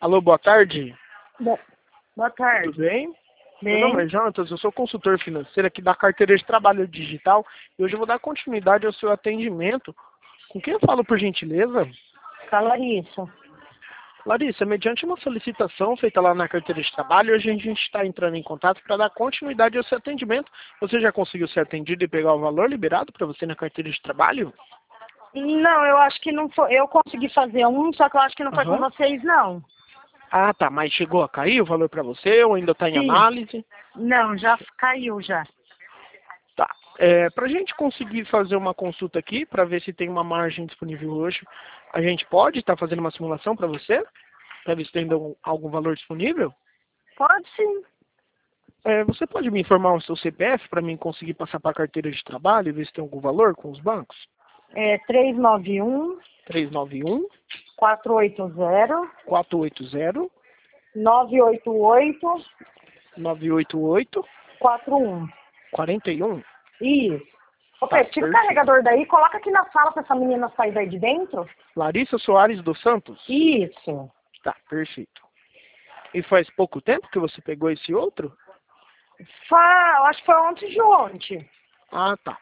Alô, boa tarde. Bo- Boa tarde. Tudo bem? Meu Bem, nome é Jonatas, eu sou consultor financeiro aqui da Carteira de Trabalho Digital e hoje eu vou dar continuidade ao seu atendimento. Com quem eu falo, por gentileza? com a Larissa. Larissa, mediante uma solicitação feita lá na Carteira de Trabalho, hoje a gente está entrando em contato para dar continuidade ao seu atendimento. Você já conseguiu ser atendido e pegar o valor liberado para você na Carteira de Trabalho? Não, eu acho que não foi. Eu consegui fazer um, só que eu acho que não foi com Aham. vocês, não. Ah, tá, mas chegou a cair o valor para você ou ainda está em Sim. análise? Não, já caiu já. Tá. Para a gente conseguir fazer uma consulta aqui, para ver se tem uma margem disponível hoje, a gente pode estar fazendo uma simulação para você? Para ver se tem algum valor disponível? Pode sim. Você pode me informar o seu CPF para mim conseguir passar para a carteira de trabalho e ver se tem algum valor com os bancos? É 391 391 480 480 988 988 41. 41. Isso. Ok, Tá, tira o perfeito. carregador daí, coloca aqui na sala pra essa menina sair daí de dentro. Larissa Soares dos Santos? Isso. Tá, perfeito. E faz pouco tempo que você pegou esse outro? Eu acho que foi ontem de ontem. Ah, tá.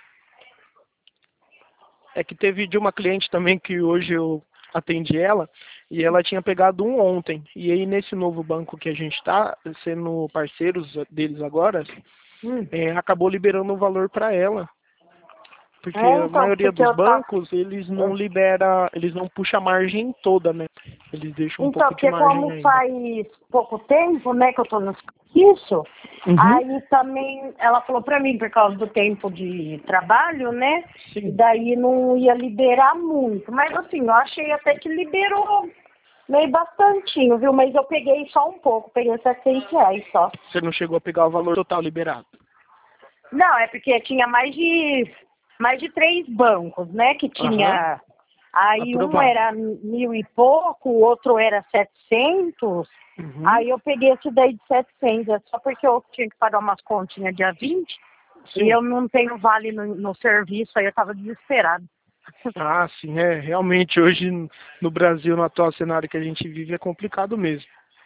É que teve de uma cliente também que hoje eu atendi ela e ela tinha pegado um ontem. E aí nesse novo banco que a gente está sendo parceiros deles agora, acabou liberando o valor para ela. Porque a Então, maioria porque dos eu tava. bancos, eles não libera, eles não puxam a margem toda, né? Eles deixam um Então, pouco de porque margem como ainda. faz pouco tempo, né, que eu tô no isso, aí também ela falou pra mim, por causa do tempo de trabalho, né, e Sim. daí não ia liberar muito. Mas assim, eu achei até que liberou meio bastantinho, viu? Mas eu peguei só um pouco, peguei R$ 700 só. Você não chegou a pegar o valor total liberado. Não, é porque tinha mais de 3 bancos, né, que Aham. tinha. Aí um Aprovado. era 1.000 e pouco, o outro era 700. Uhum. Aí eu peguei esse daí de 700, é só porque eu tinha que pagar umas continhas dia 20 e Sim. eu não tenho vale no serviço, aí eu tava desesperado. Ah, sim, realmente hoje no Brasil, no atual cenário que a gente vive, é complicado mesmo.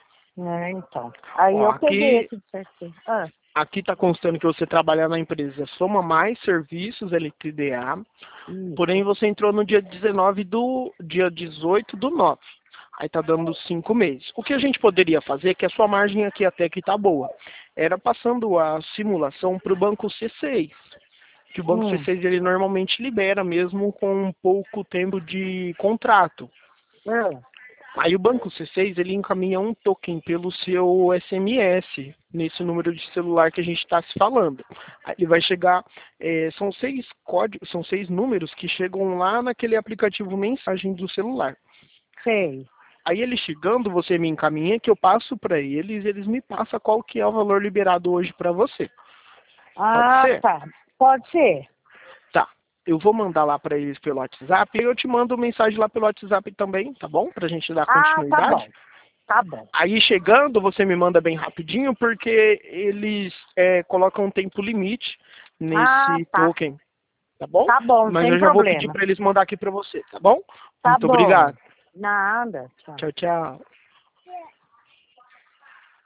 Então. Aí Ó, eu peguei aqui esse de 700. aqui está constando que você trabalha na empresa Soma Mais Serviços LTDA, porém Isso. você entrou no dia 19 do dia 18 do 9. Aí tá dando 5 meses. O que a gente poderia fazer, que a sua margem aqui até que tá boa, era passando a simulação para o banco C6. Que o banco Hum. C6 ele normalmente libera mesmo com um pouco tempo de contrato. Hum. Aí o banco C6 ele encaminha um token pelo seu SMS, nesse número de celular que a gente está se falando. Aí ele vai chegar, são 6 códigos, são 6 números que chegam lá naquele aplicativo mensagem do celular. Sei. Aí ele chegando, você me encaminha que eu passo para eles, eles me passam qual que é o valor liberado hoje para você. Pode ser? Tá. Pode ser. Tá. Eu vou mandar lá para eles pelo WhatsApp e eu te mando mensagem lá pelo WhatsApp também, tá bom? Pra gente dar Tá continuidade. bom. Tá bom. Aí chegando, você me manda bem rapidinho, porque eles colocam um tempo limite nesse Tá. token, tá bom? Tá bom, Mas sem eu já vou pedir problema. para eles mandar aqui para você, tá bom? Tá Muito bom. obrigado. Nada. Tchau. Tchau, tchau.